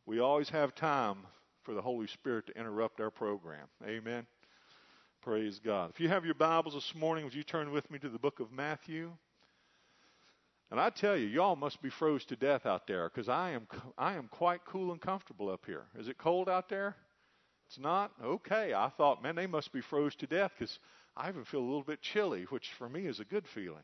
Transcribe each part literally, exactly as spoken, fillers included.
we always have time for the Holy Spirit to interrupt our program. Amen. Praise God. If you have your Bibles this morning, would you turn with me to the book of Matthew? And I tell you, y'all must be froze to death out there, because I am I am quite cool and comfortable up here. Is it cold out there? It's not? Okay. I thought, man, they must be froze to death, because I even feel a little bit chilly, which for me is a good feeling.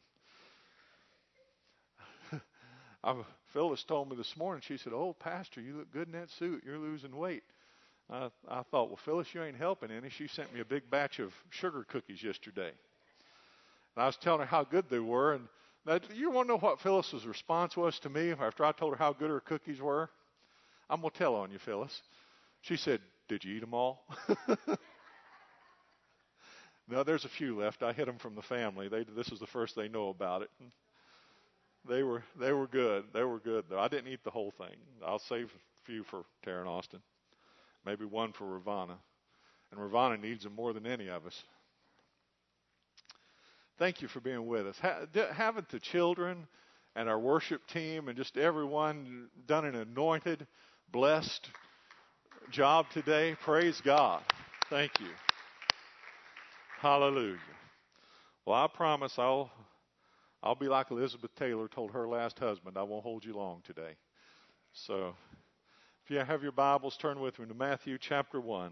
I, Phyllis told me this morning, she said, "Oh, Pastor, you look good in that suit. You're losing weight." I, I thought, well, Phyllis, you ain't helping any. She sent me a big batch of sugar cookies yesterday. And I was telling her how good they were. And now, you want to know what Phyllis's response was to me after I told her how good her cookies were? I'm going to tell on you, Phyllis. She said, "Did you eat them all?" No, there's a few left. I hid them from the family. They, this is the first they know about it. They were they were good. They were good, though. I didn't eat the whole thing. I'll save a few for Tara and Austin. Maybe one for Ravana. And Ravana needs them more than any of us. Thank you for being with us. Ha- haven't the children and our worship team and just everyone done an anointed, blessed job today? Praise God. Thank you. Hallelujah. Well, I promise I'll I'll be like Elizabeth Taylor told her last husband. I won't hold you long today. So if you have your Bibles, turn with me to Matthew chapter one.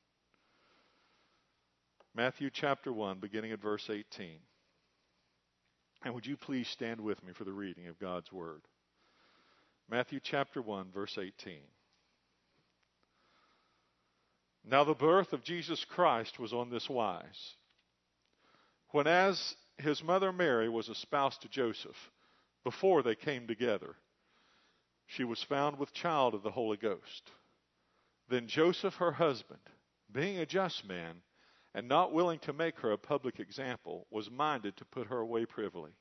Matthew chapter one, beginning at verse eighteen. And would you please stand with me for the reading of God's Word? Matthew chapter one, verse eighteen. Now the birth of Jesus Christ was on this wise. When as his mother Mary was espoused to Joseph, before they came together, she was found with child of the Holy Ghost. Then Joseph, her husband, being a just man, and not willing to make her a public example, was minded to put her away privily.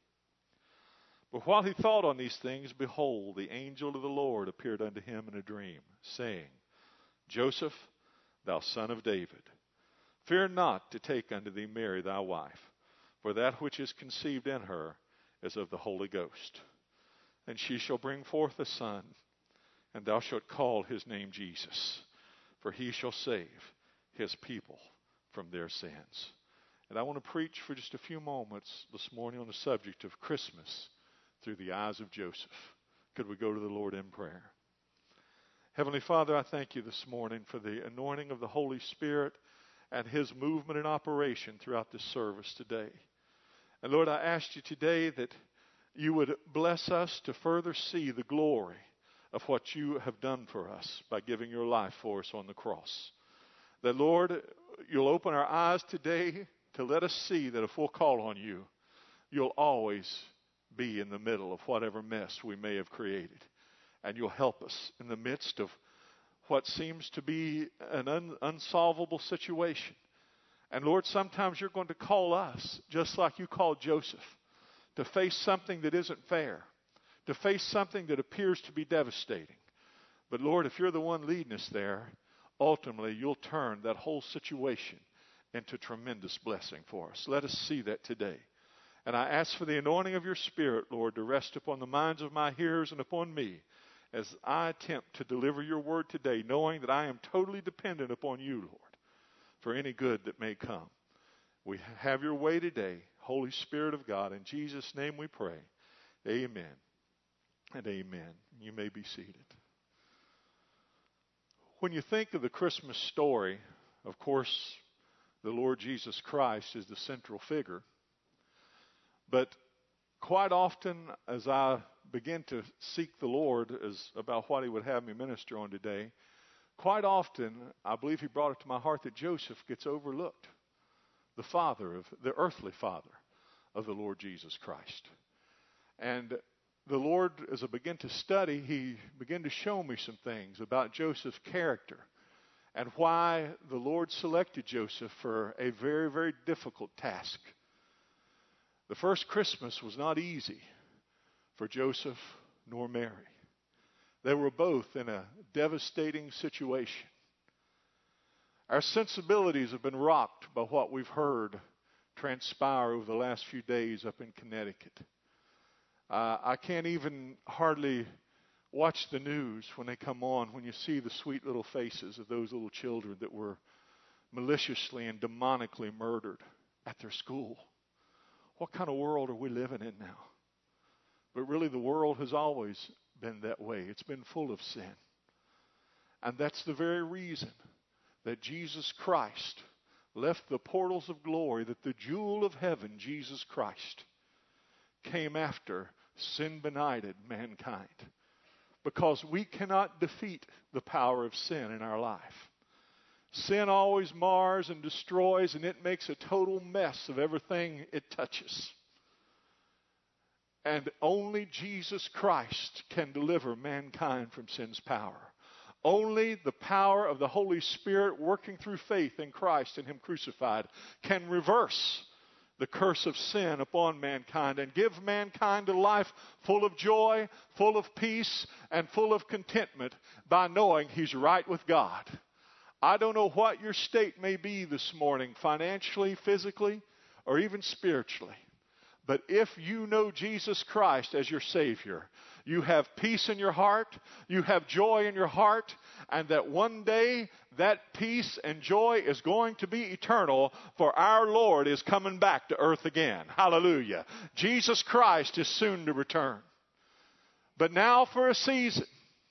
But while he thought on these things, behold, the angel of the Lord appeared unto him in a dream, saying, Joseph, thou son of David, fear not to take unto thee Mary thy wife, for that which is conceived in her is of the Holy Ghost. And she shall bring forth a son, and thou shalt call his name Jesus, for he shall save his people from their sins. And I want to preach for just a few moments this morning on the subject of Christmas through the eyes of Joseph. Could we go to the Lord in prayer? Heavenly Father, I thank you this morning for the anointing of the Holy Spirit and his movement and operation throughout this service today. And Lord, I ask you today that you would bless us to further see the glory of what you have done for us by giving your life for us on the cross. That, Lord, you'll open our eyes today to let us see that if we'll call on you, you'll always be in the middle of whatever mess we may have created. And you'll help us in the midst of what seems to be an un- unsolvable situation. And Lord, sometimes you're going to call us, just like you called Joseph, to face something that isn't fair, to face something that appears to be devastating. But Lord, if you're the one leading us there, ultimately you'll turn that whole situation into tremendous blessing for us. Let us see that today. And I ask for the anointing of your Spirit, Lord, to rest upon the minds of my hearers and upon me as I attempt to deliver your word today, knowing that I am totally dependent upon you, Lord, for any good that may come. We have your way today, Holy Spirit of God. In Jesus' name we pray. Amen and amen. You may be seated. When you think of the Christmas story, of course, the Lord Jesus Christ is the central figure. But quite often, as I begin to seek the Lord as about what he would have me minister on today, quite often, I believe he brought it to my heart that Joseph gets overlooked. The father of, the earthly father of the Lord Jesus Christ. And the Lord, as I begin to study, he began to show me some things about Joseph's character and why the Lord selected Joseph for a very, very difficult task. The first Christmas was not easy for Joseph nor Mary. They were both in a devastating situation. Our sensibilities have been rocked by what we've heard transpire over the last few days up in Connecticut. Uh, I can't even hardly Watch the news when they come on, when you see the sweet little faces of those little children that were maliciously and demonically murdered at their school. What kind of world are we living in now? But really, the world has always been that way. It's been full of sin. And that's the very reason that Jesus Christ left the portals of glory, that the jewel of heaven, Jesus Christ, came after sin-benighted mankind. Because we cannot defeat the power of sin in our life. Sin always mars and destroys, and it makes a total mess of everything it touches. And only Jesus Christ can deliver mankind from sin's power. Only the power of the Holy Spirit working through faith in Christ and Him crucified can reverse the curse of sin upon mankind and give mankind a life full of joy, full of peace, and full of contentment by knowing He's right with God. I don't know what your state may be this morning, financially, physically, or even spiritually. But if you know Jesus Christ as your Savior, you have peace in your heart, you have joy in your heart, and that one day that peace and joy is going to be eternal, for our Lord is coming back to earth again. Hallelujah. Jesus Christ is soon to return. But now for a season,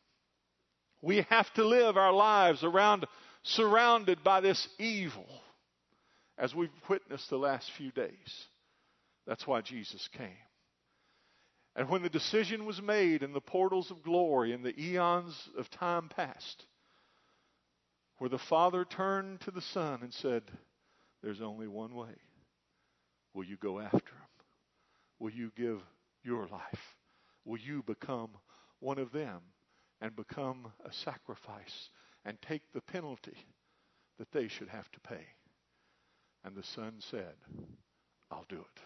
we have to live our lives around, surrounded by this evil, as we've witnessed the last few days. That's why Jesus came. And when the decision was made in the portals of glory in the eons of time past, where the Father turned to the Son and said, there's only one way. Will you go after Him? Will you give your life? Will you become one of them and become a sacrifice and take the penalty that they should have to pay? And the Son said, I'll do it.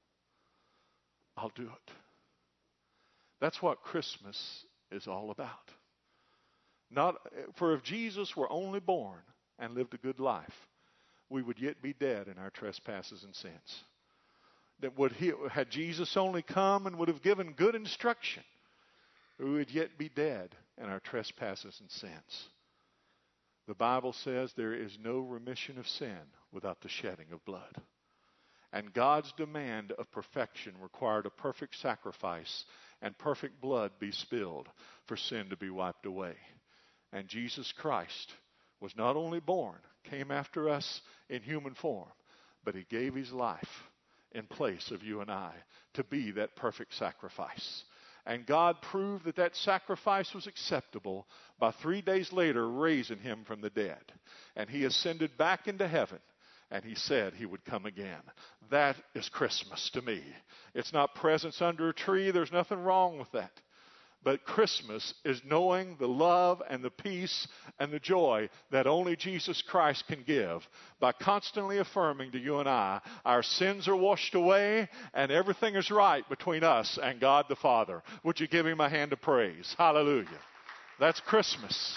I'll do it. That's what Christmas is all about. Not, for if Jesus were only born and lived a good life, we would yet be dead in our trespasses and sins. That would he, had Jesus only come and would have given good instruction, we would yet be dead in our trespasses and sins. The Bible says there is no remission of sin without the shedding of blood. And God's demand of perfection required a perfect sacrifice and perfect blood be spilled for sin to be wiped away. And Jesus Christ was not only born, came after us in human form, but He gave His life in place of you and I to be that perfect sacrifice. And God proved that that sacrifice was acceptable by three days later raising Him from the dead. And He ascended back into heaven. And He said He would come again. That is Christmas to me. It's not presents under a tree. There's nothing wrong with that. But Christmas is knowing the love and the peace and the joy that only Jesus Christ can give by constantly affirming to you and I, our sins are washed away and everything is right between us and God the Father. Would you give Him a hand of praise? Hallelujah. That's Christmas.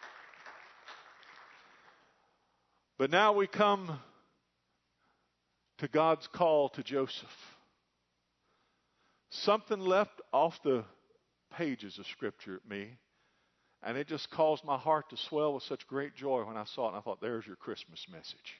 But now we come to God's call to Joseph. Something left off the pages of Scripture at me, and it just caused my heart to swell with such great joy when I saw it, and I thought, there's your Christmas message.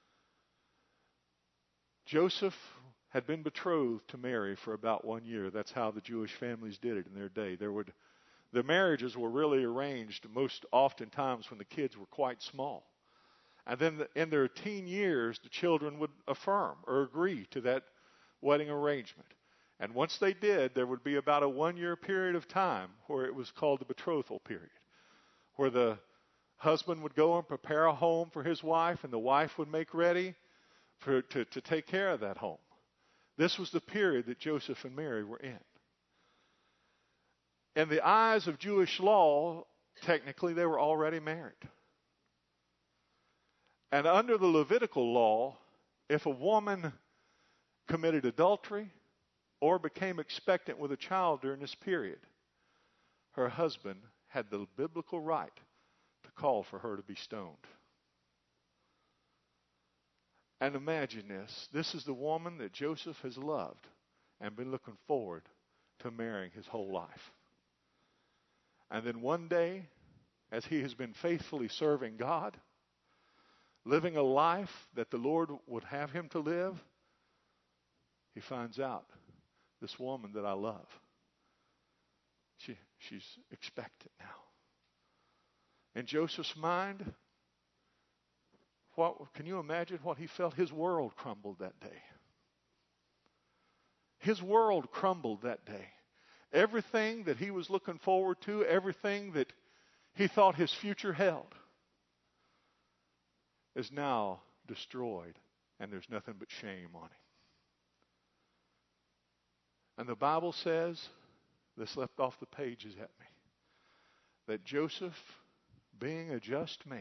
Joseph had been betrothed to Mary for about one year. That's how the Jewish families did it in their day. There would, the marriages were really arranged most oftentimes when the kids were quite small. And then in their teen years, the children would affirm or agree to that wedding arrangement. And once they did, there would be about a one-year period of time where it was called the betrothal period, where the husband would go and prepare a home for his wife, and the wife would make ready for, to, to take care of that home. This was the period that Joseph and Mary were in. In the eyes of Jewish law, technically they were already married. And under the Levitical law, if a woman committed adultery or became expectant with a child during this period, her husband had the biblical right to call for her to be stoned. And imagine this. This is the woman that Joseph has loved and been looking forward to marrying his whole life. And then one day, as he has been faithfully serving God, living a life that the Lord would have him to live, he finds out this woman that I love, she, she's expectant now. In Joseph's mind, what can you imagine what he felt? His world crumbled that day. His world crumbled that day. Everything that he was looking forward to, everything that he thought his future held, is now destroyed, and there's nothing but shame on him. And the Bible says, this leapt off the pages at me, that Joseph, being a just man,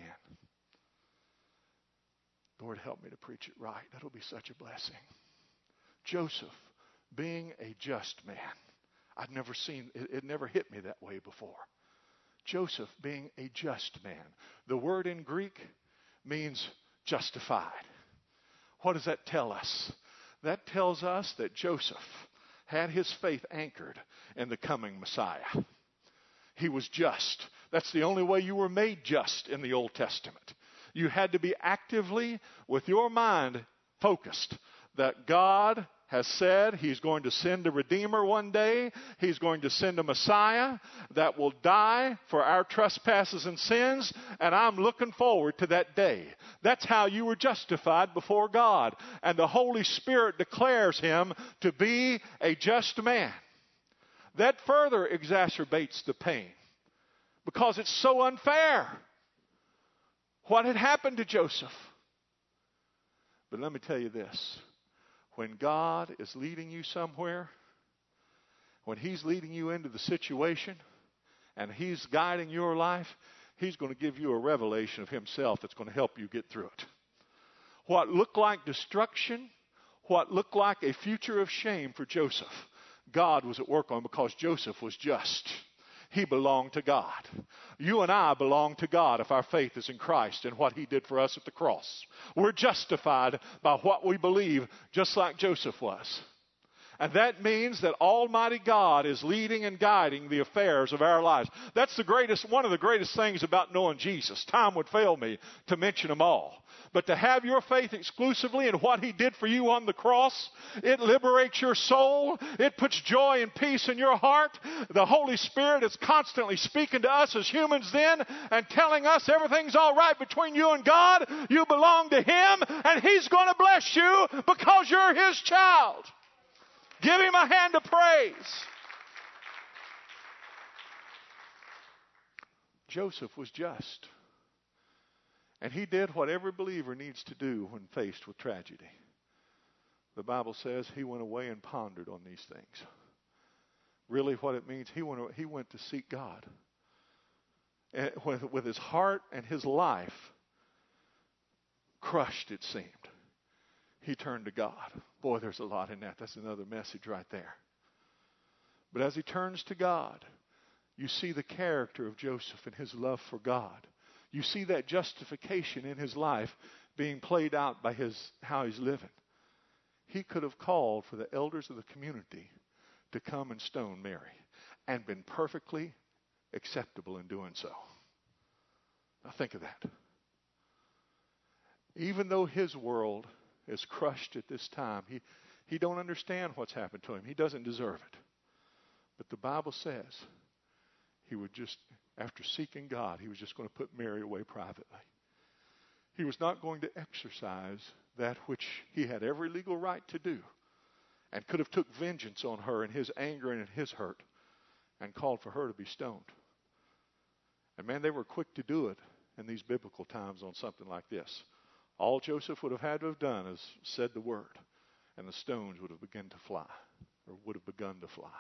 Lord, help me to preach it right. That'll be such a blessing. Joseph, being a just man. I'd never seen, it, it never hit me that way before. Joseph being a just man. The word in Greek means justified. What does that tell us? That tells us that Joseph had his faith anchored in the coming Messiah. He was just. That's the only way you were made just in the Old Testament. You had to be actively, with your mind focused, that God has said he's going to send a Redeemer one day. He's going to send a Messiah that will die for our trespasses and sins. And I'm looking forward to that day. That's how you were justified before God. And the Holy Spirit declares him to be a just man. That further exacerbates the pain, because it's so unfair what had happened to Joseph. But let me tell you this. When God is leading you somewhere, when he's leading you into the situation, and he's guiding your life, he's going to give you a revelation of himself that's going to help you get through it. What looked like destruction, what looked like a future of shame for Joseph, God was at work on, because Joseph was just. He belonged to God. You and I belong to God if our faith is in Christ and what he did for us at the cross. We're justified by what we believe, just like Joseph was. And that means that Almighty God is leading and guiding the affairs of our lives. That's the greatest, one of the greatest things about knowing Jesus. Time would fail me to mention them all. But to have your faith exclusively in what he did for you on the cross, it liberates your soul. It puts joy and peace in your heart. The Holy Spirit is constantly speaking to us as humans then and telling us everything's all right between you and God. You belong to him, and he's going to bless you because you're his child. Give him a hand of praise. Joseph was just. And he did what every believer needs to do when faced with tragedy. The Bible says he went away and pondered on these things. Really what it means, he went, he went to seek God. And with, with his heart and his life crushed, it seemed, he turned to God. Boy, there's a lot in that. That's another message right there. But as he turns to God, you see the character of Joseph and his love for God. You see that justification in his life being played out by his how he's living. He could have called for the elders of the community to come and stone Mary and been perfectly acceptable in doing so. Now think of that. Even though his world is crushed at this time, he, he don't understand what's happened to him. He doesn't deserve it. But the Bible says he would just, after seeking God, he was just going to put Mary away privately. He was not going to exercise that which he had every legal right to do, and could have took vengeance on her in his anger and in his hurt and called for her to be stoned. And man, they were quick to do it in these biblical times on something like this. All Joseph would have had to have done is said the word, and the stones would have begun to fly, or would have begun to fly.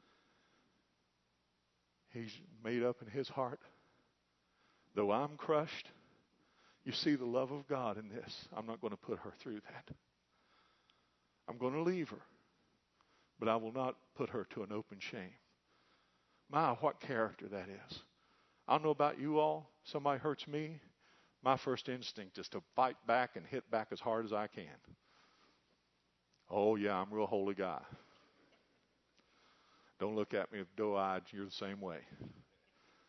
He's made up in his heart, though I'm crushed, you see the love of God in this. I'm not going to put her through that. I'm going to leave her, but I will not put her to an open shame. My, what character that is. I don't know about you all. Somebody hurts me, my first instinct is to fight back and hit back as hard as I can. Oh, yeah, I'm a real holy guy. Don't look at me with doe-eyed. You're the same way.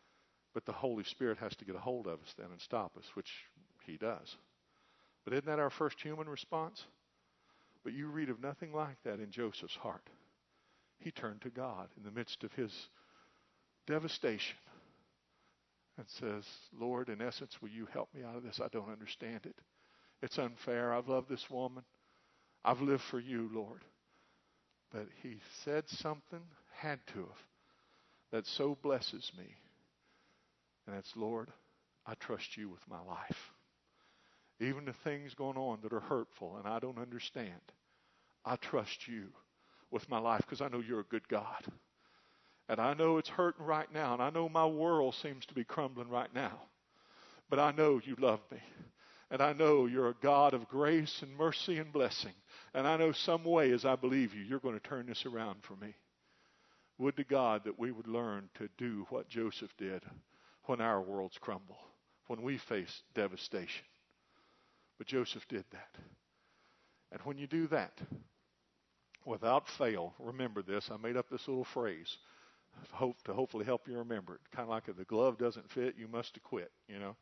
But the Holy Spirit has to get a hold of us then and stop us, which he does. But isn't that our first human response? But you read of nothing like that in Joseph's heart. He turned to God in the midst of his devastation and says, Lord, in essence, will you help me out of this? I don't understand it. It's unfair. I've loved this woman. I've lived for you, Lord. But he said something, had to have, that so blesses me. And that's, Lord, I trust you with my life. Even the things going on that are hurtful and I don't understand, I trust you with my life because I know you're a good God. And I know it's hurting right now, and I know my world seems to be crumbling right now. But I know you love me. And I know you're a God of grace and mercy and blessing. And I know some way, as I believe you, you're going to turn this around for me. Would to God that we would learn to do what Joseph did when our worlds crumble, when we face devastation. But Joseph did that. And when you do that, without fail, remember this. I made up this little phrase hope to hopefully help you remember it. Kind of like if the glove doesn't fit, you must acquit, you know.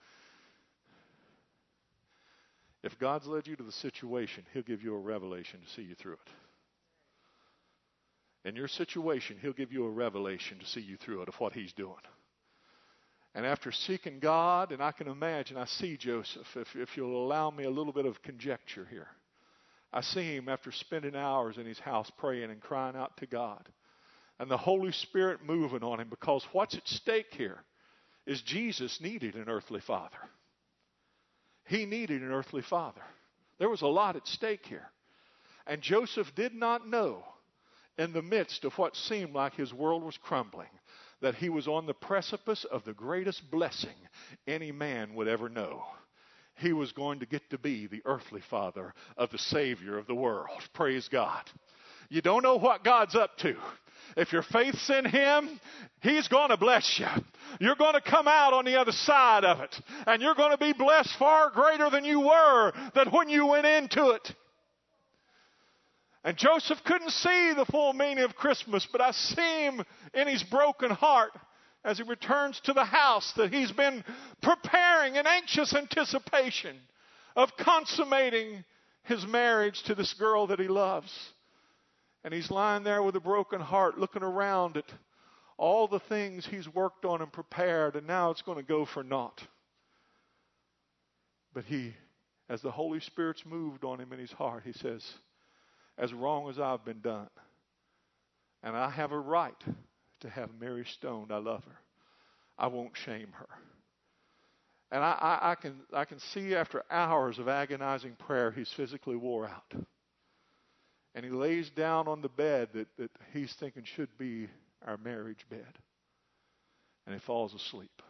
If God's led you to the situation, he'll give you a revelation to see you through it. In your situation, he'll give you a revelation to see you through it of what he's doing. And after seeking God, and I can imagine, I see Joseph, if, if you'll allow me a little bit of conjecture here. I see him after spending hours in his house praying and crying out to God. And the Holy Spirit moving on him, because what's at stake here is Jesus needed an earthly father. He needed an earthly father. There was a lot at stake here. And Joseph did not know, in the midst of what seemed like his world was crumbling, that he was on the precipice of the greatest blessing any man would ever know. He was going to get to be the earthly father of the Savior of the world. Praise God. You don't know what God's up to. If your faith's in him, he's going to bless you. You're going to come out on the other side of it. And you're going to be blessed far greater than you were than when you went into it. And Joseph couldn't see the full meaning of Christmas, but I see him in his broken heart as he returns to the house that he's been preparing in anxious anticipation of consummating his marriage to this girl that he loves. And he's lying there with a broken heart, looking around at all the things he's worked on and prepared, and now it's going to go for naught. But he, as the Holy Spirit's moved on him in his heart, he says, as wrong as I've been done, and I have a right to have Mary stoned, I love her, I won't shame her. And I, I, I can I can see after hours of agonizing prayer, he's physically wore out. And he lays down on the bed that, that he's thinking should be our marriage bed. And he falls asleep.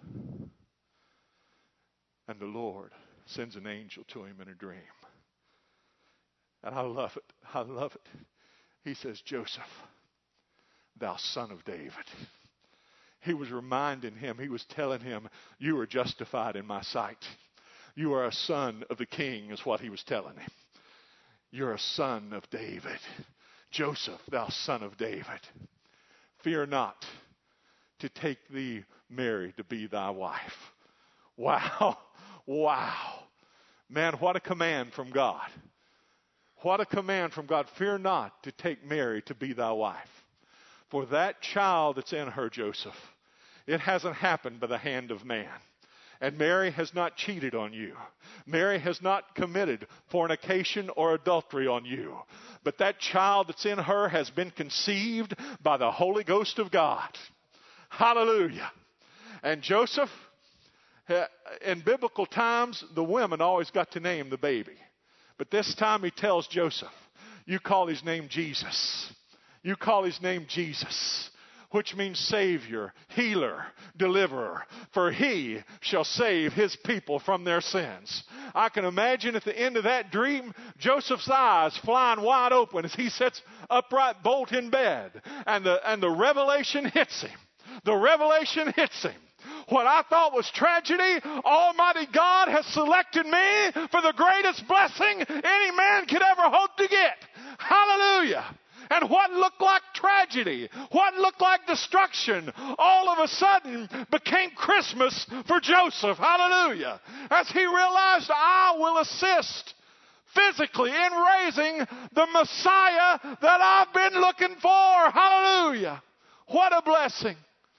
And the Lord sends an angel to him in a dream. And I love it. I love it. He says, Joseph, thou son of David. He was reminding him, he was telling him, you are justified in my sight. You are a son of the king, is what he was telling him. You're a son of David. Joseph, thou son of David. Fear not to take thee, Mary, to be thy wife. Wow. Wow. Man, what a command from God. What a command from God. Fear not to take Mary to be thy wife. For that child that's in her, Joseph, it hasn't happened by the hand of man. And Mary has not cheated on you. Mary has not committed fornication or adultery on you. But that child that's in her has been conceived by the Holy Ghost of God. Hallelujah. And Joseph, in biblical times, the women always got to name the baby. But this time he tells Joseph, you call his name Jesus. You call his name Jesus, which means Savior, Healer, Deliverer. For he shall save his people from their sins. I can imagine at the end of that dream, Joseph's eyes flying wide open as he sits upright bolt in bed. And the, and the revelation hits him. The revelation hits him. What I thought was tragedy, Almighty God has selected me for the greatest blessing any man could ever hope to get. Hallelujah. And what looked like tragedy, what looked like destruction, all of a sudden became Christmas for Joseph. Hallelujah. As he realized, I will assist physically in raising the Messiah that I've been looking for. Hallelujah. What a blessing.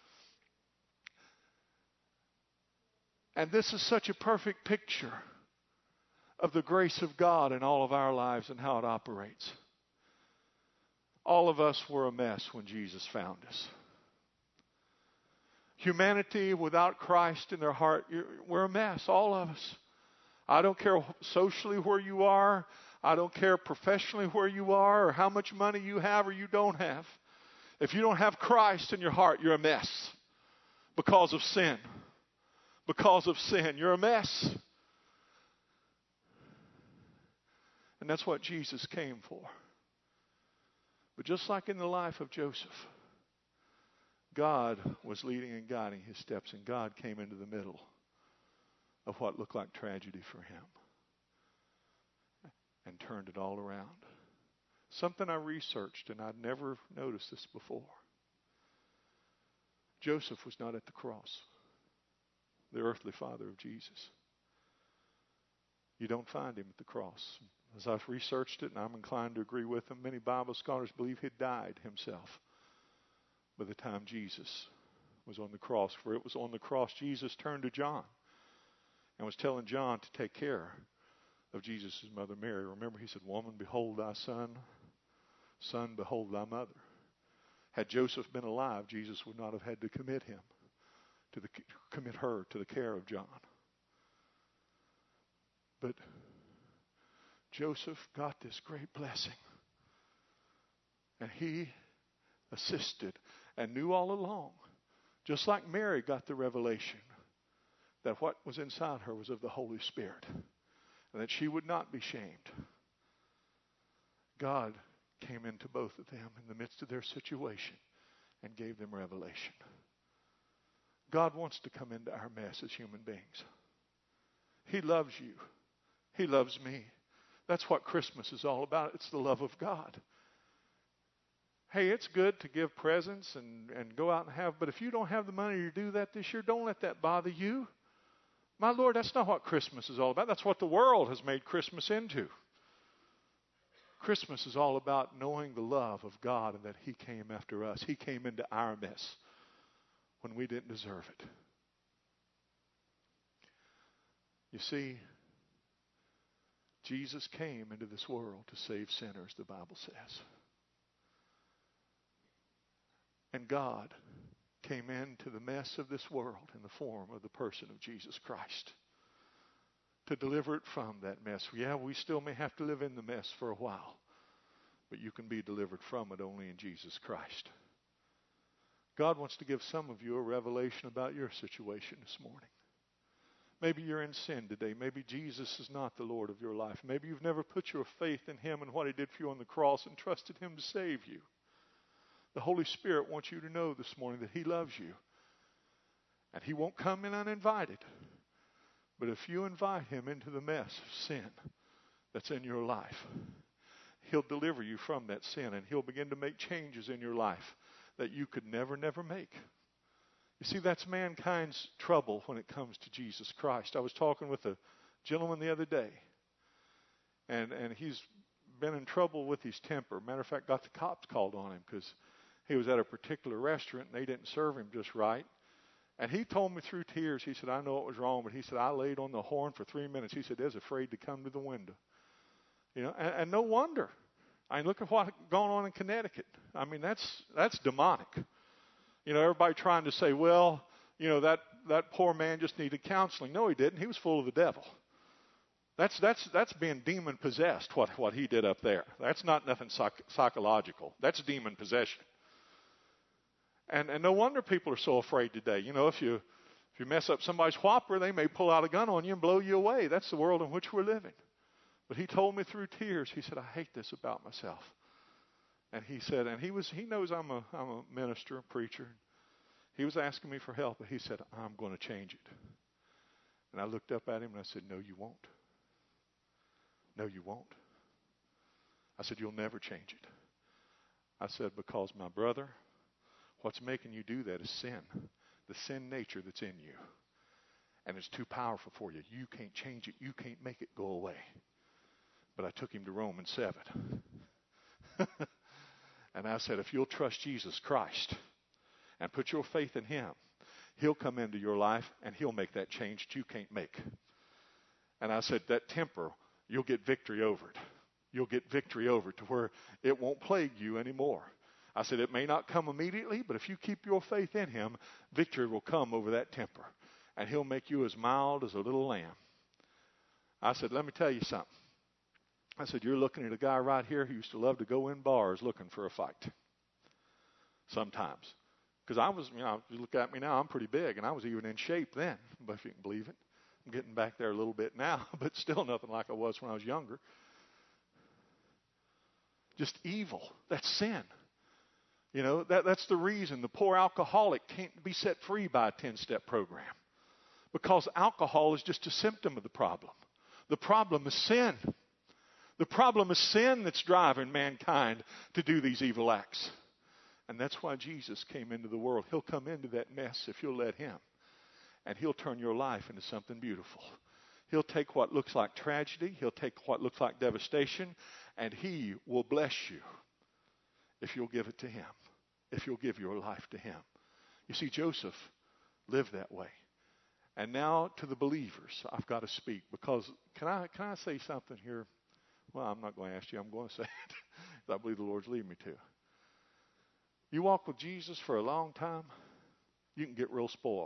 And this is such a perfect picture of the grace of God in all of our lives and how it operates. All of us were a mess when Jesus found us. Humanity without Christ in their heart, we're a mess, all of us. I don't care socially where you are. I don't care professionally where you are or how much money you have or you don't have. If you don't have Christ in your heart, you're a mess because of sin. Because of sin, you're a mess. And that's what Jesus came for. But just like in the life of Joseph, God was leading and guiding his steps, and God came into the middle of what looked like tragedy for him and turned it all around. Something I researched, and I'd never noticed this before. Joseph was not at the cross, the earthly father of Jesus. You don't find him at the cross. As I've researched it, and I'm inclined to agree with them, many Bible scholars believe he died himself by the time Jesus was on the cross. For it was on the cross Jesus turned to John and was telling John to take care of Jesus' mother Mary. Remember, he said, "Woman, behold thy son. Son, behold thy mother." Had Joseph been alive, Jesus would not have had to commit him to the commit her to the care of John. But Joseph got this great blessing, and he assisted and knew all along, just like Mary got the revelation that what was inside her was of the Holy Spirit and that she would not be shamed. God came into both of them in the midst of their situation and gave them revelation. God wants to come into our mess as human beings. He loves you. He loves me. That's what Christmas is all about. It's the love of God. Hey, it's good to give presents and, and go out and have, but if you don't have the money to do that this year, don't let that bother you. My Lord, that's not what Christmas is all about. That's what the world has made Christmas into. Christmas is all about knowing the love of God and that He came after us. He came into our mess when we didn't deserve it. You see, Jesus came into this world to save sinners, the Bible says. And God came into the mess of this world in the form of the person of Jesus Christ to deliver it from that mess. Yeah, we still may have to live in the mess for a while, but you can be delivered from it only in Jesus Christ. God wants to give some of you a revelation about your situation this morning. Maybe you're in sin today. Maybe Jesus is not the Lord of your life. Maybe you've never put your faith in Him and what He did for you on the cross and trusted Him to save you. The Holy Spirit wants you to know this morning that He loves you. And He won't come in uninvited. But if you invite Him into the mess of sin that's in your life, He'll deliver you from that sin and He'll begin to make changes in your life that you could never, never make. You see, that's mankind's trouble when it comes to Jesus Christ. I was talking with a gentleman the other day, and, and he's been in trouble with his temper. Matter of fact, got the cops called on him because he was at a particular restaurant and they didn't serve him just right. And he told me through tears, he said, I know it was wrong, but he said, I laid on the horn for three minutes. He said, they was afraid to come to the window. You know, and, and no wonder. I mean, look at what's going on in Connecticut. I mean, that's that's demonic. You know, everybody trying to say, well, you know, that, that poor man just needed counseling. No, he didn't. He was full of the devil. That's that's that's being demon possessed. What what he did up there. That's not nothing psych- psychological. That's demon possession. And and no wonder people are so afraid today. You know, if you if you mess up somebody's whopper, they may pull out a gun on you and blow you away. That's the world in which we're living. But he told me through tears. He said, I hate this about myself. And he said, and he was he knows I'm a I'm a minister, a preacher. He was asking me for help, but he said, I'm going to change it. And I looked up at him and I said, no, you won't. No, you won't. I said, you'll never change it. I said, because my brother, what's making you do that is sin. The sin nature that's in you. And it's too powerful for you. You can't change it. You can't make it go away. But I took him to Romans seven. And I said, if you'll trust Jesus Christ and put your faith in him, he'll come into your life and he'll make that change that you can't make. And I said, that temper, you'll get victory over it. You'll get victory over it to where it won't plague you anymore. I said, it may not come immediately, but if you keep your faith in him, victory will come over that temper. And he'll make you as mild as a little lamb. I said, let me tell you something. I said, you're looking at a guy right here who used to love to go in bars looking for a fight. Sometimes. Because I was, you know, you look at me now, I'm pretty big, and I was even in shape then, but if you can believe it. I'm getting back there a little bit now, but still nothing like I was when I was younger. Just evil. That's sin. You know, that, that's the reason the poor alcoholic can't be set free by a ten-step program. Because alcohol is just a symptom of the problem. The problem is sin. The problem is sin that's driving mankind to do these evil acts. And that's why Jesus came into the world. He'll come into that mess if you'll let him. And he'll turn your life into something beautiful. He'll take what looks like tragedy. He'll take what looks like devastation. And he will bless you if you'll give it to him. If you'll give your life to him. You see, Joseph lived that way. And now to the believers, I've got to speak. Because can I can I say something here? Well, I'm not going to ask you. I'm going to say it. I believe the Lord's leading me to. You walk with Jesus for a long time, you can get real spoiled.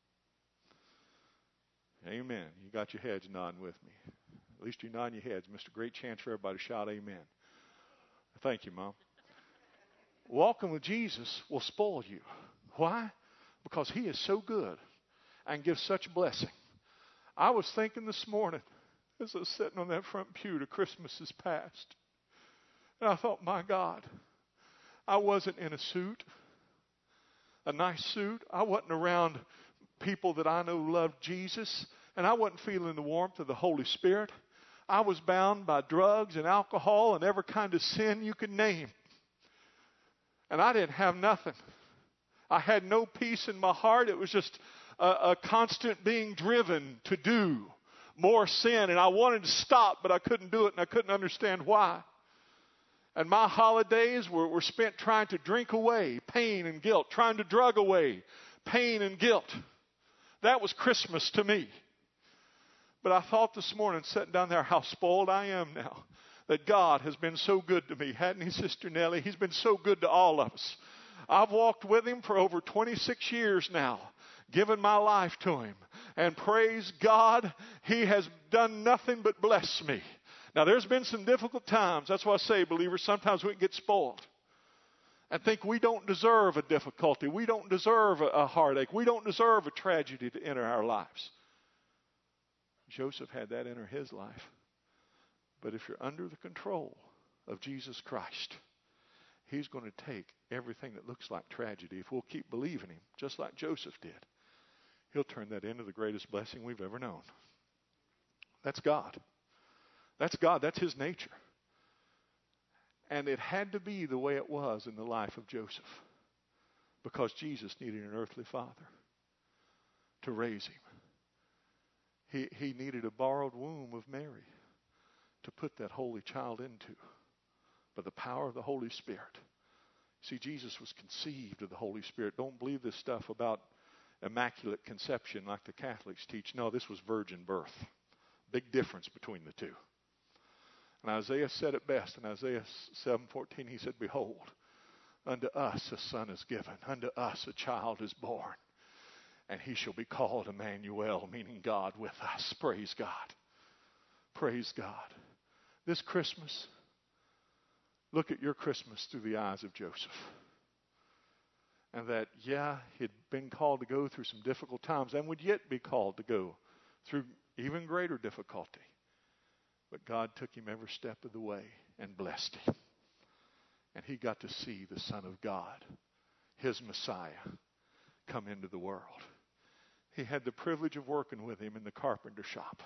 Amen. You got your heads nodding with me. At least you're nodding your heads. Missed a great chance for everybody to shout amen. Thank you, Mom. Walking with Jesus will spoil you. Why? Because he is so good and gives such blessing. I was thinking this morning as I was sitting on that front pew to Christmases past. And I thought, my God, I wasn't in a suit, a nice suit. I wasn't around people that I know loved Jesus. And I wasn't feeling the warmth of the Holy Spirit. I was bound by drugs and alcohol and every kind of sin you could name. And I didn't have nothing. I had no peace in my heart. It was just a, a constant being driven to do more sin. And I wanted to stop, but I couldn't do it, and I couldn't understand why. And my holidays were, were spent trying to drink away pain and guilt, trying to drug away pain and guilt. That was Christmas to me. But I thought this morning, sitting down there, how spoiled I am now. That God has been so good to me. Hadn't he, Sister Nellie? He's been so good to all of us. I've walked with him for over twenty-six years now, given my life to him. And praise God, he has done nothing but bless me. Now, there's been some difficult times. That's why I say, believers, sometimes we can get spoiled and think we don't deserve a difficulty. We don't deserve a, a heartache. We don't deserve a tragedy to enter our lives. Joseph had that enter his life. But if you're under the control of Jesus Christ, he's going to take everything that looks like tragedy. If we'll keep believing him, just like Joseph did, he'll turn that into the greatest blessing we've ever known. That's God. That's God. That's his nature. And it had to be the way it was in the life of Joseph, because Jesus needed an earthly father to raise him. He, he needed a borrowed womb of Mary to put that holy child into, by the power of the Holy Spirit. See, Jesus was conceived of the Holy Spirit. Don't believe this stuff about immaculate conception like the Catholics teach. No, this was virgin birth. Big difference between the two. And Isaiah said it best in Isaiah seven fourteen. He said, behold, unto us a son is given, unto us a child is born, and he shall be called Emmanuel, meaning God with us. Praise God. Praise God. This Christmas, look at your Christmas through the eyes of Joseph. And that, yeah, he'd been called to go through some difficult times and would yet be called to go through even greater difficulty. But God took him every step of the way and blessed him. And he got to see the Son of God, his Messiah, come into the world. He had the privilege of working with him in the carpenter shop,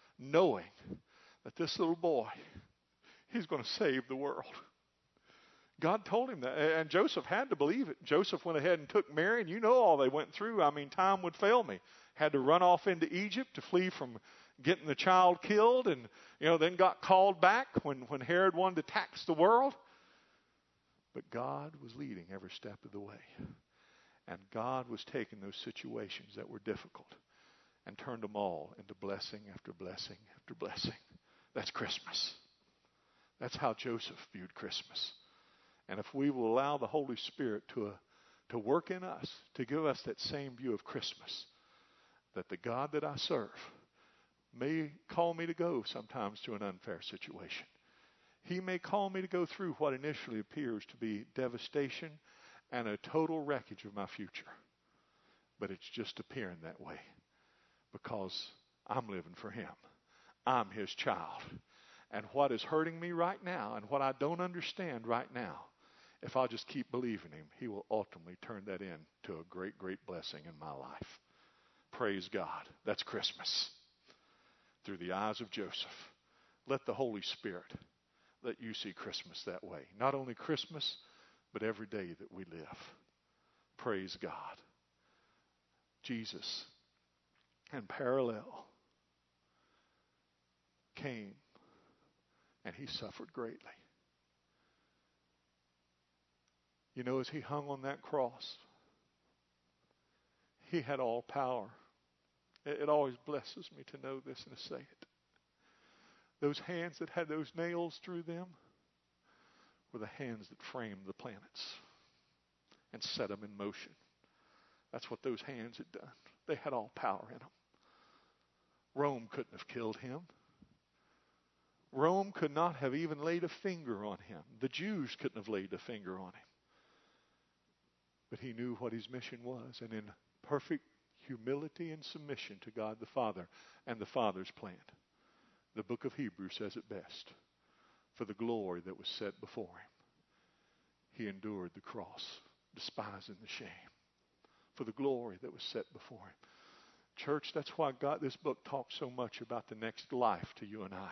knowing that this little boy, he's going to save the world. God told him that. And Joseph had to believe it. Joseph went ahead and took Mary, and you know all they went through. I mean, time would fail me. Had to run off into Egypt to flee from getting the child killed, and you know, then got called back when, when Herod wanted to tax the world. But God was leading every step of the way. And God was taking those situations that were difficult and turned them all into blessing after blessing after blessing. That's Christmas. That's how Joseph viewed Christmas. And if we will allow the Holy Spirit to, uh, to work in us, to give us that same view of Christmas, that the God that I serve may call me to go sometimes to an unfair situation. He may call me to go through what initially appears to be devastation and a total wreckage of my future. But it's just appearing that way because I'm living for Him. I'm His child. And what is hurting me right now and what I don't understand right now, if I'll just keep believing Him, He will ultimately turn that into a great, great blessing in my life. Praise God. That's Christmas. Through the eyes of Joseph. Let the Holy Spirit let you see Christmas that way. Not only Christmas, but every day that we live. Praise God. Jesus, in parallel, came and He suffered greatly. You know, as He hung on that cross, He had all power. It, it always blesses me to know this and to say it. Those hands that had those nails through them were the hands that framed the planets and set them in motion. That's what those hands had done. They had all power in them. Rome couldn't have killed Him. Rome could not have even laid a finger on Him. The Jews couldn't have laid a finger on Him. But He knew what His mission was, and in perfect humility and submission to God the Father and the Father's plan, the book of Hebrews says it best. For the glory that was set before Him, He endured the cross, despising the shame. For the glory that was set before Him. Church, that's why God, this book talks so much about the next life to you and I.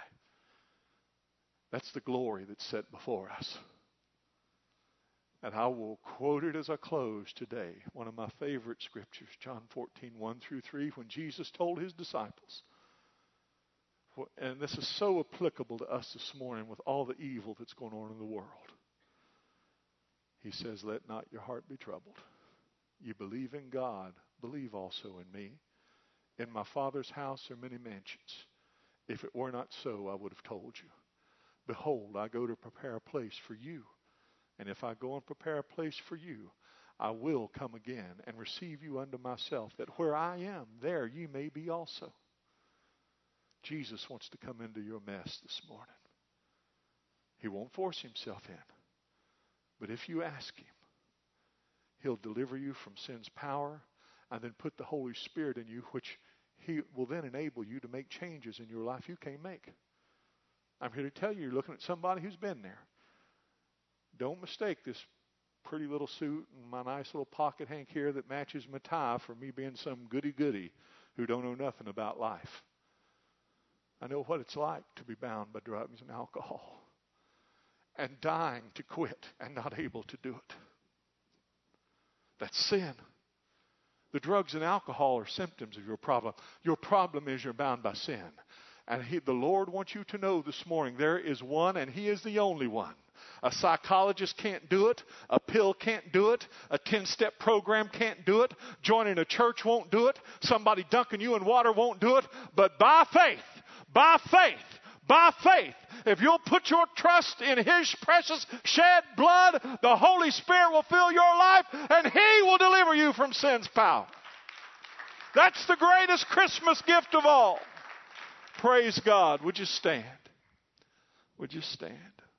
That's the glory that's set before us. And I will quote it as I close today. One of my favorite scriptures, John fourteen, one through three, when Jesus told His disciples, and this is so applicable to us this morning with all the evil that's going on in the world. He says, let not your heart be troubled. You believe in God, believe also in me. In my Father's house are many mansions. If it were not so, I would have told you. Behold, I go to prepare a place for you. And if I go and prepare a place for you, I will come again and receive you unto myself, that where I am, there you may be also. Jesus wants to come into your mess this morning. He won't force Himself in. But if you ask Him, He'll deliver you from sin's power and then put the Holy Spirit in you, which He will then enable you to make changes in your life you can't make. I'm here to tell you, you're looking at somebody who's been there. Don't mistake this pretty little suit and my nice little pocket hank here that matches my tie for me being some goody-goody who don't know nothing about life. I know what it's like to be bound by drugs and alcohol and dying to quit and not able to do it. That's sin. The drugs and alcohol are symptoms of your problem. Your problem is you're bound by sin. And he, the Lord wants you to know this morning, there is one, and He is the only one. A psychologist can't do it. A pill can't do it. A ten-step program can't do it. Joining a church won't do it. Somebody dunking you in water won't do it. But by faith, by faith, by faith, if you'll put your trust in His precious shed blood, the Holy Spirit will fill your life and He will deliver you from sin's power. That's the greatest Christmas gift of all. Praise God. Would you stand? Would you stand?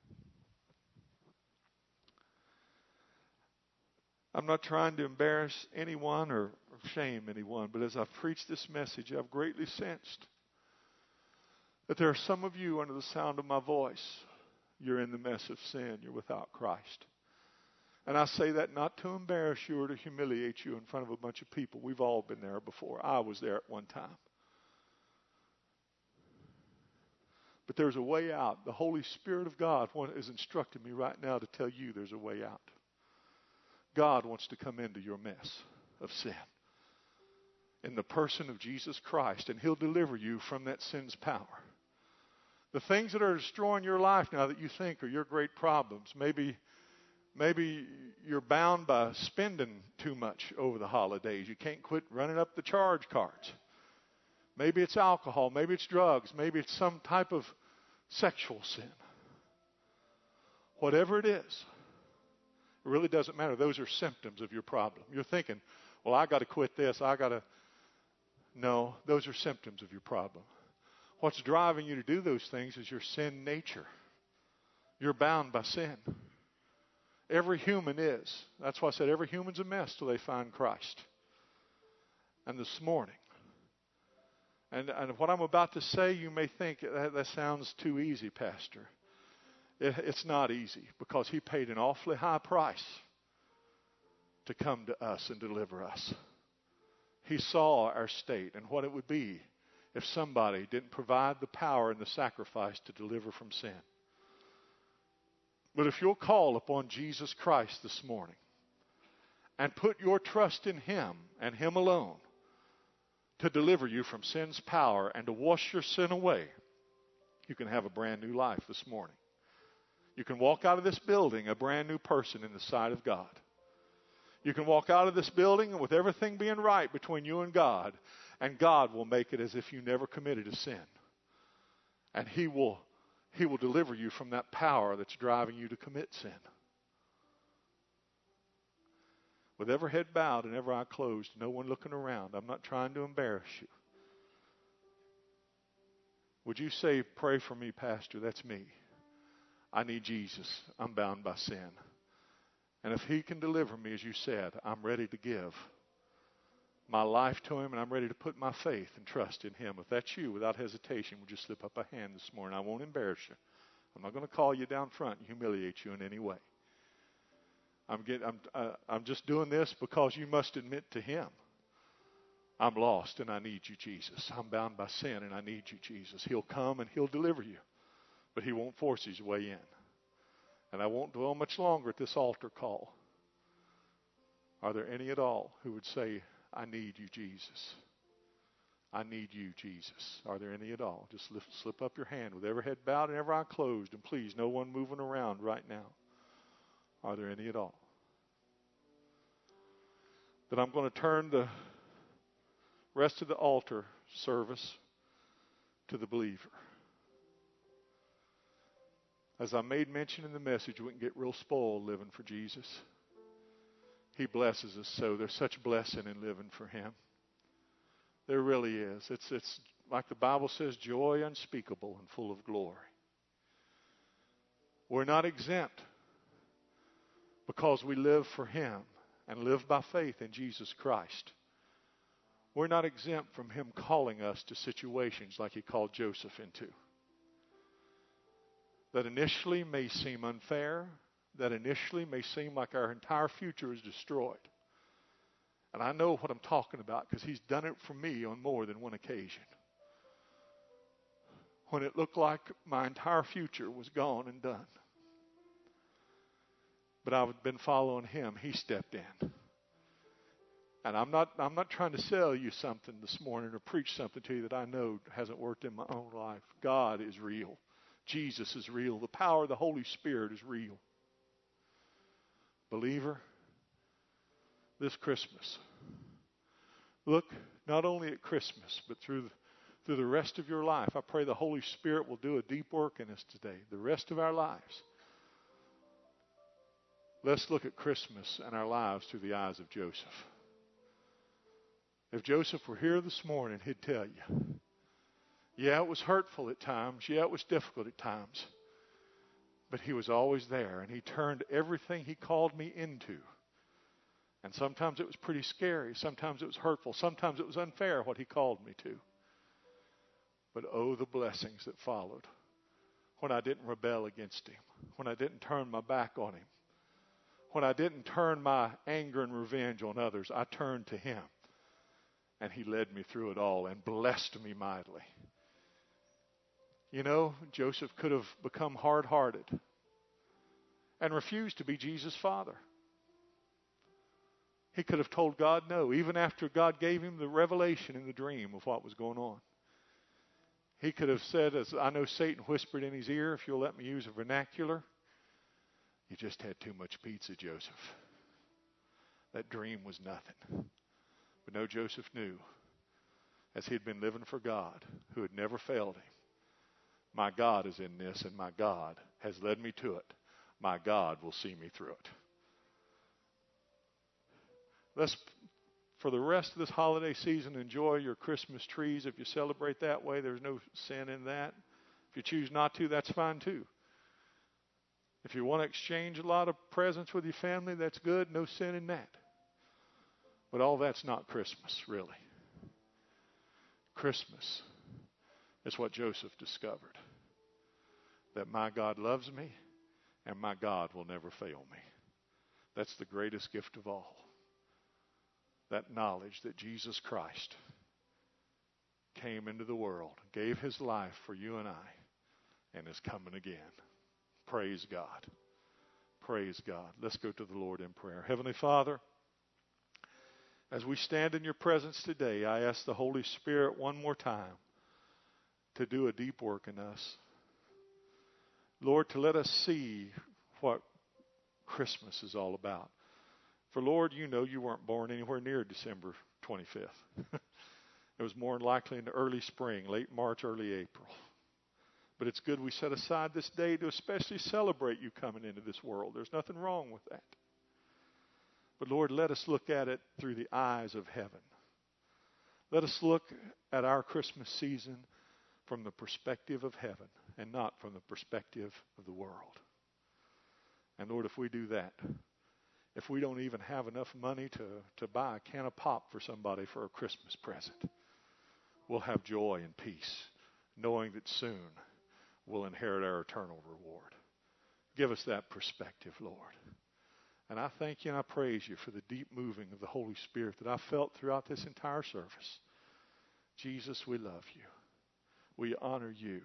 I'm not trying to embarrass anyone or shame anyone, but as I've preached this message, I've greatly sensed that there are some of you under the sound of my voice, you're in the mess of sin, you're without Christ. And I say that not to embarrass you or to humiliate you in front of a bunch of people. We've all been there before. I was there at one time. But But there's a way out. The Holy Spirit of God is instructing me right now to tell you there's a way out. God wants to come into your mess of sin in the person of Jesus Christ, and He'll deliver you from that sin's power. The things that are destroying your life now that you think are your great problems, maybe, maybe you're bound by spending too much over the holidays. You can't quit running up the charge cards. Maybe it's alcohol. Maybe it's drugs. Maybe it's some type of sexual sin. Whatever it is, it really doesn't matter. Those are symptoms of your problem. You're thinking, well, I got to quit this. I got to. No, those are symptoms of your problem. What's driving you to do those things is your sin nature. You're bound by sin. Every human is. That's why I said every human's a mess till they find Christ. And this morning, and, and what I'm about to say, you may think that, that sounds too easy, Pastor. It, it's not easy, because He paid an awfully high price to come to us and deliver us. He saw our state and what it would be if somebody didn't provide the power and the sacrifice to deliver from sin. But if you'll call upon Jesus Christ this morning and put your trust in Him and Him alone to deliver you from sin's power and to wash your sin away, you can have a brand new life this morning. You can walk out of this building a brand new person in the sight of God. You can walk out of this building with everything being right between you and God, and God will make it as if you never committed a sin. And He will, He will deliver you from that power that's driving you to commit sin. With every head bowed and every eye closed, no one looking around, I'm not trying to embarrass you. Would you say, pray for me, Pastor? That's me. I need Jesus. I'm bound by sin. And if He can deliver me, as you said, I'm ready to give my life to Him, and I'm ready to put my faith and trust in Him. If that's you, without hesitation, would you slip up a hand this morning? I won't embarrass you. I'm not going to call you down front and humiliate you in any way. I'm, get, I'm, uh, I'm just doing this because you must admit to Him, I'm lost and I need you, Jesus. I'm bound by sin and I need you, Jesus. He'll come and He'll deliver you, but He won't force His way in. And I won't dwell much longer at this altar call. Are there any at all who would say, I need you, Jesus? I need you, Jesus. Are there any at all? Just lift, slip up your hand with every head bowed and every eye closed. And please, no one moving around right now. Are there any at all? Then I'm going to turn the rest of the altar service to the believer. As I made mention in the message, we can get real spoiled living for Jesus. He blesses us so. There's such blessing in living for Him. There really is. It's, it's like the Bible says, joy unspeakable and full of glory. We're not exempt because we live for Him and live by faith in Jesus Christ. We're not exempt from Him calling us to situations like He called Joseph into. That initially may seem unfair, that initially may seem like our entire future is destroyed. And I know what I'm talking about because He's done it for me on more than one occasion. When it looked like my entire future was gone and done. But I've been following Him. He stepped in. And I'm not, I'm not trying to sell you something this morning or preach something to you that I know hasn't worked in my own life. God is real. Jesus is real. The power of the Holy Spirit is real. Believer, this Christmas, look not only at Christmas, but through the, through the rest of your life. I pray the Holy Spirit will do a deep work in us today, the rest of our lives. Let's look at Christmas and our lives through the eyes of Joseph. If Joseph were here this morning, he'd tell you, yeah, it was hurtful at times. Yeah, it was difficult at times. But He was always there, and He turned everything He called me into. And sometimes it was pretty scary. Sometimes it was hurtful. Sometimes it was unfair what He called me to. But oh, the blessings that followed when I didn't rebel against Him, when I didn't turn my back on Him, when I didn't turn my anger and revenge on others. I turned to Him, and He led me through it all and blessed me mightily. You know, Joseph could have become hard-hearted and refused to be Jesus' father. He could have told God no, even after God gave him the revelation in the dream of what was going on. He could have said, as I know Satan whispered in his ear, if you'll let me use a vernacular, you just had too much pizza, Joseph. That dream was nothing. But no, Joseph knew, as he'd been living for God, who had never failed him, my God is in this, and my God has led me to it. My God will see me through it. Let's, for the rest of this holiday season, enjoy your Christmas trees. If you celebrate that way, there's no sin in that. If you choose not to, that's fine too. If you want to exchange a lot of presents with your family, that's good. No sin in that. But all that's not Christmas, really. Christmas is what Joseph discovered. That my God loves me, and my God will never fail me. That's the greatest gift of all. That knowledge that Jesus Christ came into the world, gave his life for you and I, and is coming again. Praise God. Praise God. Let's go to the Lord in prayer. Heavenly Father, as we stand in your presence today, I ask the Holy Spirit one more time to do a deep work in us. Lord, to let us see what Christmas is all about. For Lord, you know you weren't born anywhere near December twenty-fifth. It was more than likely in the early spring, late March, early April. But it's good we set aside this day to especially celebrate you coming into this world. There's nothing wrong with that. But Lord, let us look at it through the eyes of heaven. Let us look at our Christmas season from the perspective of heaven and not from the perspective of the world. And Lord, if we do that, if we don't even have enough money to, to buy a can of pop for somebody for a Christmas present, we'll have joy and peace, knowing that soon we'll inherit our eternal reward. Give us that perspective, Lord. And I thank you and I praise you for the deep moving of the Holy Spirit that I felt throughout this entire service. Jesus, we love you. We honor you.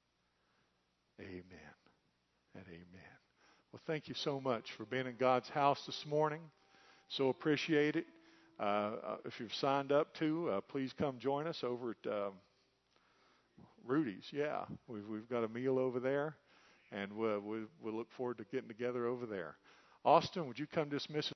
Amen and amen. Well, thank you so much for being in God's house this morning. So appreciate it. Uh, if you've signed up to, uh, please come join us over at um, Rudy's. Yeah, we've we've got a meal over there, and we'll, we'll, we'll look forward to getting together over there. Austin, would you come dismiss us?